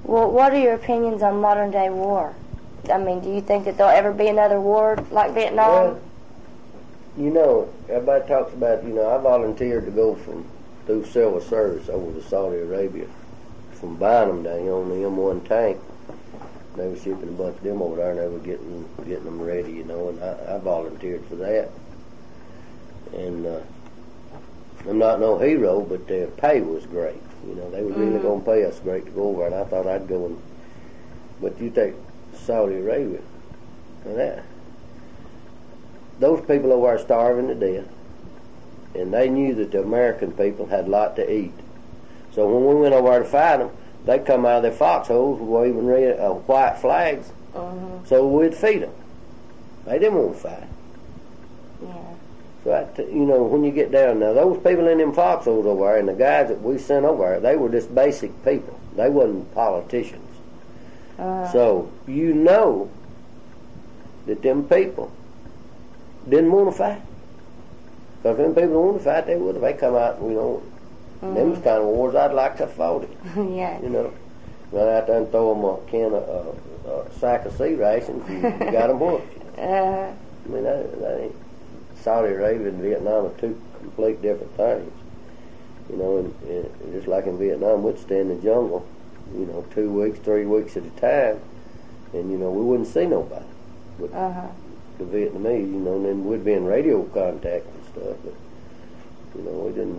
Well, what are your opinions on modern day war? I mean, do you think that there'll ever be another war like Vietnam? Well, you know, everybody talks about, you know, I volunteered to go through civil service over to Saudi Arabia from buying them down here on the M1 tank. They were shipping a bunch of them over there, and they were getting them ready, you know, and I volunteered for that. And I'm not no hero, but their pay was great. You know, they were really going to pay us great to go over, and I thought I'd go and... But you take Saudi Arabia, and those people over there starving to death, and they knew that the American people had a lot to eat. So when we went over there to fight them, they'd come out of their foxholes waving red, white flags, so we'd feed them. They didn't want to fight. Yeah. So, you know, when you get down now, those people in them foxholes over there and the guys that we sent over there, they were just basic people. They wasn't politicians. So you know that them people didn't want to fight. Because them people wanted to fight, they would. If they come out, you know, them was kind of wars I'd like to have fought it. Yeah. You know, run out there and throw them a can of sack of sea rations, and you got them hooked. I mean, that ain't... Saudi Arabia and Vietnam are two complete different things. You know, and just like in Vietnam, we'd stay in the jungle, you know, 2 weeks, 3 weeks at a time, and, you know, we wouldn't see nobody. But the Vietnamese, you know, and then we'd be in radio contact and stuff, but, you know, we didn't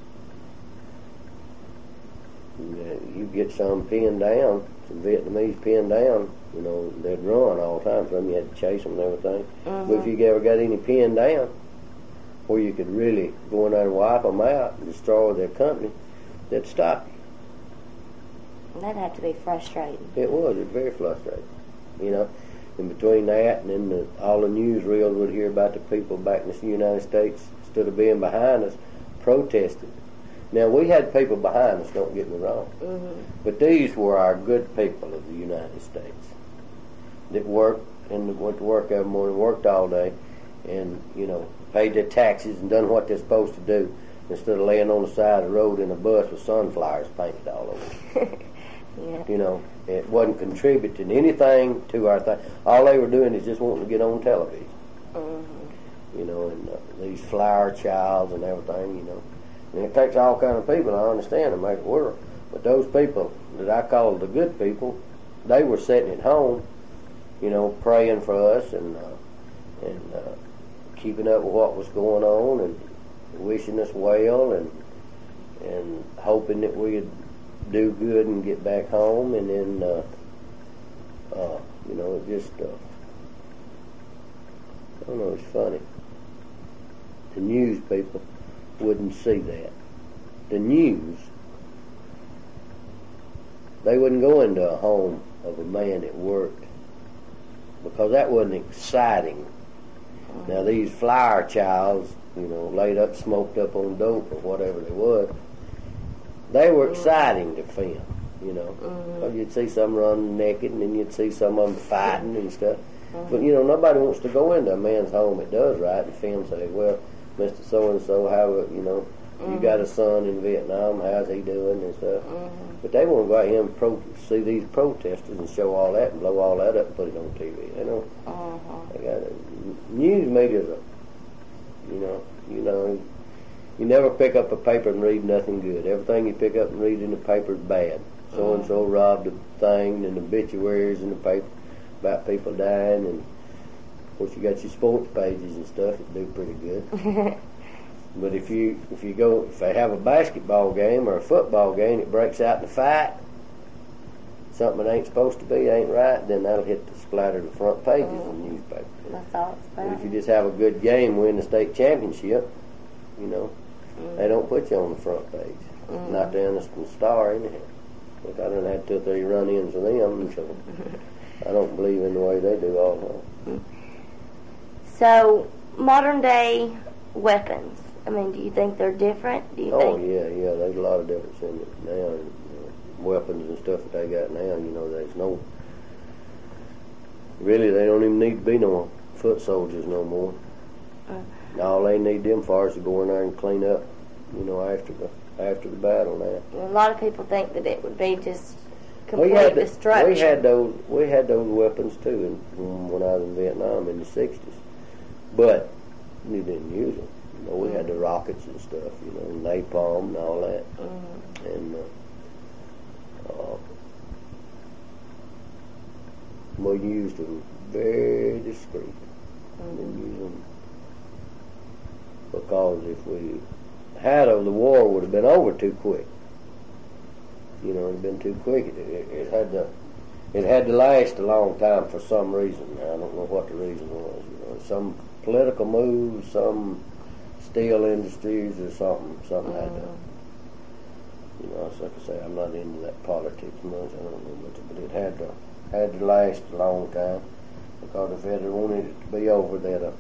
you get some pinned down, some Vietnamese pinned down, you know, they'd run all the time. Some you had to chase them and everything. But if you ever got any pinned down where you could really go in there and wipe them out and destroy their company, they'd stop you. That'd have to be frustrating. It was. It was very frustrating. You know, in between that and then all the newsreels would hear about the people back in the United States, instead of being behind us, protesting. Now, we had people behind us, don't get me wrong, but these were our good people of the United States that worked and went to work every morning, worked all day, and, you know, paid their taxes and done what they're supposed to do instead of laying on the side of the road in a bus with sunflowers painted all over it. Yeah. You know, it wasn't contributing anything to our thing. All they were doing is just wanting to get on television. You know, and these flower childs and everything, you know. And it takes all kind of people, I understand, to make it work. But those people that I call the good people, they were sitting at home, you know, praying for us and keeping up with what was going on and wishing us well and hoping that we'd do good and get back home. And then, you know, it just, I don't know, it's funny. The news people wouldn't see that. The news, they wouldn't go into a home of a man that worked because that wasn't exciting. Now these flower childs, you know, laid up, smoked up on dope or whatever they was, they were exciting to film, you know. Well, you'd see some run naked and then you'd see some of them fighting and stuff. But, you know, nobody wants to go into a man's home that does right and film, say, well, Mr. So-and-so, how, you know, you got a son in Vietnam, how's he doing and stuff. But they want to go out here and see these protesters and show all that and blow all that up and put it on TV. They don't. They got news media's you know, you never pick up a paper and read nothing good. Everything you pick up and read in the paper is bad. So-and-so robbed a thing and obituaries in the paper about people dying, and of course you got your sports pages and stuff that do pretty good. But if they have a basketball game or a football game that breaks out in a fight, something that ain't supposed to be, ain't right, then that'll hit the splatter the front pages of the newspaper. My thoughts. But if you just have a good game, win the state championship, you know, they don't put you on the front page. Not the Anniston Star, anyhow. Look, I done had 2 or 3 run-ins with them, so I don't believe in the way they do all the time. So, modern day weapons, I mean, do you think they're different? Do you think? Yeah, there's a lot of difference in it now. And, weapons and stuff that they got now, you know, there's no, really they don't even need to be no foot soldiers no more. All they need them for is to go in there and clean up, you know, after the battle now. A lot of people think that it would be just complete destruction. We had those weapons too when I was in Vietnam in the '60s, but we didn't use them. You know, we had the rockets and stuff, you know, napalm and all that, and we used them very discreet. We didn't use them because if we had them, the war would have been over too quick. You know, it had been too quick. It had to last a long time for some reason. I don't know what the reason was. You know, some political move, some steel industries, or something had to. You know, it's like I say, I'm not into that politics much. I don't know much, but it had to last a long time because if it had wanted it to be over, that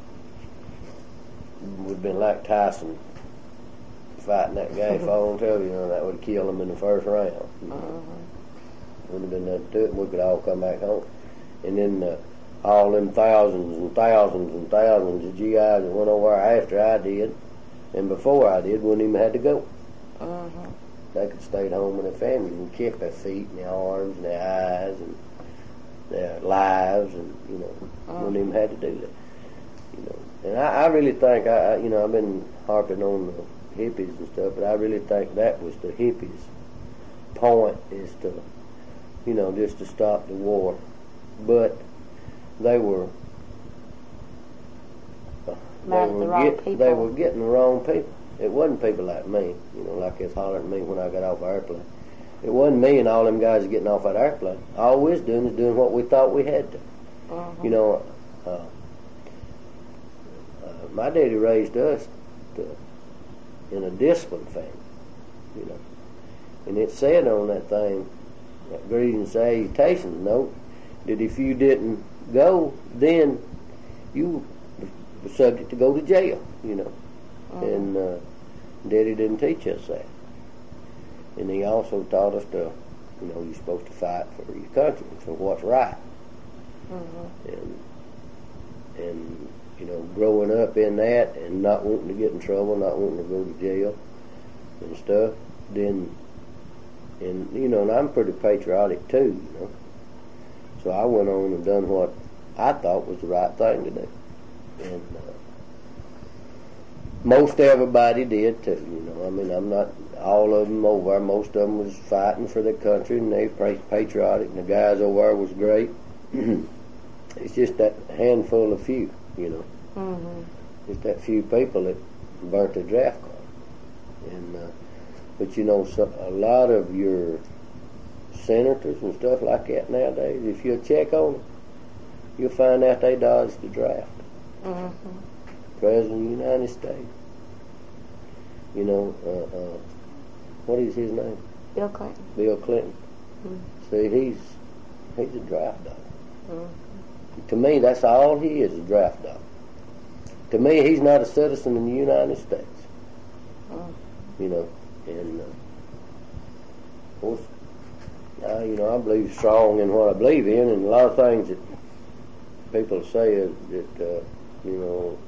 would have been like Tyson fighting that guy fall on television, you know, that would have killed him in the first round. You know. Wouldn't have been nothing to it, and we could all come back home. And then all them thousands and thousands and thousands of GIs that went over after I did, and before I did, wouldn't even have to go. They could stay at home with their family and keep their feet and their arms and their eyes and their lives, and you know, wouldn't even have to do that. You know, and I really think you know, I've been harping on the hippies and stuff, but I really think that was the hippies' point, is to, you know, just to stop the war. But they were They were getting the wrong people. It wasn't people like me, you know, like it's hollering at me when I got off the airplane. It wasn't me and all them guys getting off that airplane. All we was doing is doing what we thought we had to. You know, my daddy raised us in a disciplined family, you know. And it said on that thing, that greetings salutations note, that if you didn't go, then you were subject to go to jail, you know. And Daddy didn't teach us that. And he also taught us to, you know, you're supposed to fight for your country, for what's right. And you know, growing up in that and not wanting to get in trouble, not wanting to go to jail and stuff, then, and you know, and I'm pretty patriotic too, you know. So I went on and done what I thought was the right thing to do. And most everybody did too, you know. I mean, I'm not all of them over there. Most of them was fighting for their country, and they were patriotic, and the guys over there was great. It's just that handful of few, you know. Just that few people that burnt their draft card. And but you know, so a lot of your senators and stuff like that nowadays, if you check on them, you'll find out they dodged the draft. President of the United States. You know, what is his name? Bill Clinton. Bill Clinton. See, he's a draft dog. To me, that's all he is, a draft dog. To me, he's not a citizen in the United States. You know, and of course, you know, I believe strong in what I believe in, and a lot of things that people say is that, you know,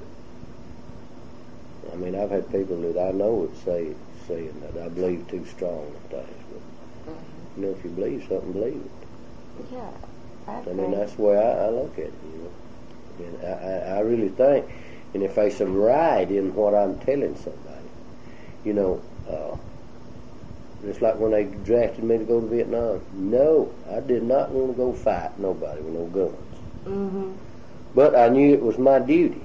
I mean, I've had people that I know would saying that I believe too strong in things, but you know, if you believe something, believe it. Yeah, I mean, that's the way I look at it, you know. And I really think, and if there's some right in what I'm telling somebody, you know, just like when they drafted me to go to Vietnam. No, I did not want to go fight nobody with no guns. But I knew it was my duty.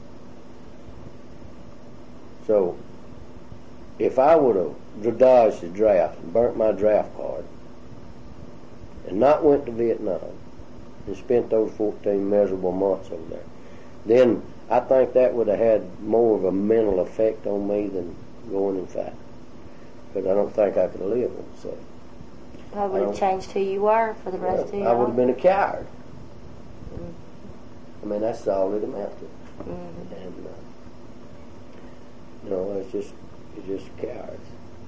So, if I would have dodged the draft and burnt my draft card and not went to Vietnam and spent those 14 miserable months over there, then I think that would have had more of a mental effect on me than going and fighting. Because I don't think I could live with it. So probably would have changed who you were for the rest of your life. I would have been a coward. I mean, that's all it amounted to. And you know, it's just cowards.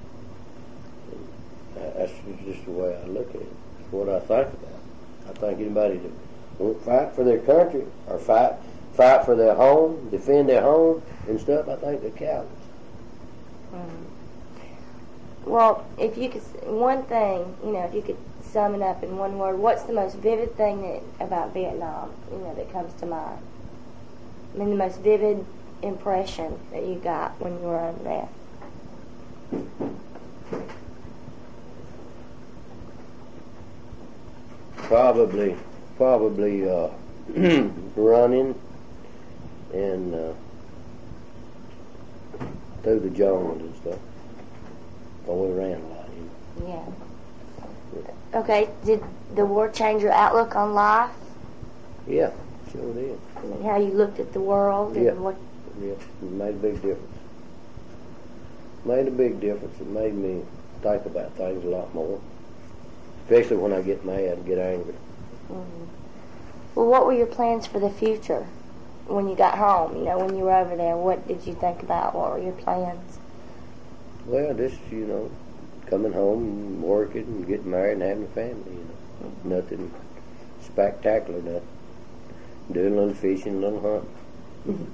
And that's just the way I look at it. It's what I think about. I think anybody that won't fight for their country or fight for their home, defend their home and stuff, I think they're cowards. Well, if you could, one thing, you know, if you could sum it up in one word, what's the most vivid thing about Vietnam, that comes to mind? I mean, the most vivid impression that you got when you were over there. Probably running and through the jungles and stuff. Oh, we ran a lot. Yeah. Okay, did the war change your outlook on life? Yeah, sure did. I mean, how you looked at the world? Yeah. And what? Yeah, it made a big difference. Made a big difference. It made me think about things a lot more. Especially when I get mad and get angry. Mm-hmm. Well, what were your plans for the future when you got home? When you were over there, what did you think about? What were your plans? Well, just, coming home and working and getting married and having a family, Mm-hmm. Nothing spectacular, nothing. Doing a little fishing, a little hunting.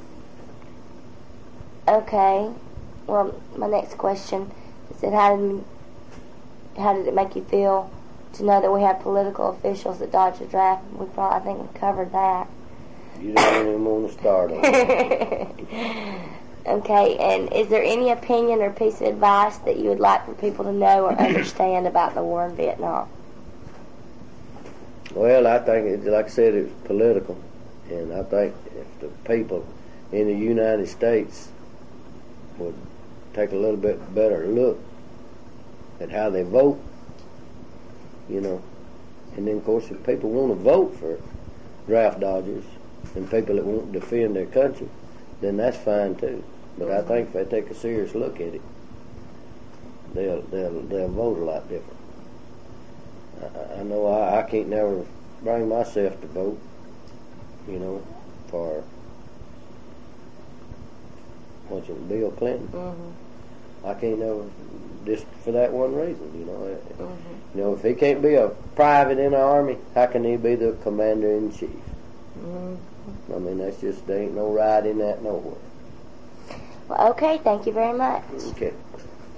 Okay. Well, my next question is that how did it make you feel to know that we have political officials that dodge the draft? I think we covered that. You don't even want to start on it. Okay, and is there any opinion or piece of advice that you would like for people to know or understand about the war in Vietnam? Well, I think, like I said, it's political. And I think if the people in the United States would take a little bit better look at how they vote, and then, of course, if people want to vote for draft dodgers and people that won't defend their country, then that's fine, too. But I think if they take a serious look at it, they'll vote a lot different. I know I can't never bring myself to vote, for Bill Clinton. Mm-hmm. I can't never, just for that one reason, Mm-hmm. If he can't be a private in the Army, how can he be the commander-in-chief? Mm-hmm. I mean, there ain't no right in that nowhere. Well, okay, thank you very much. Okay.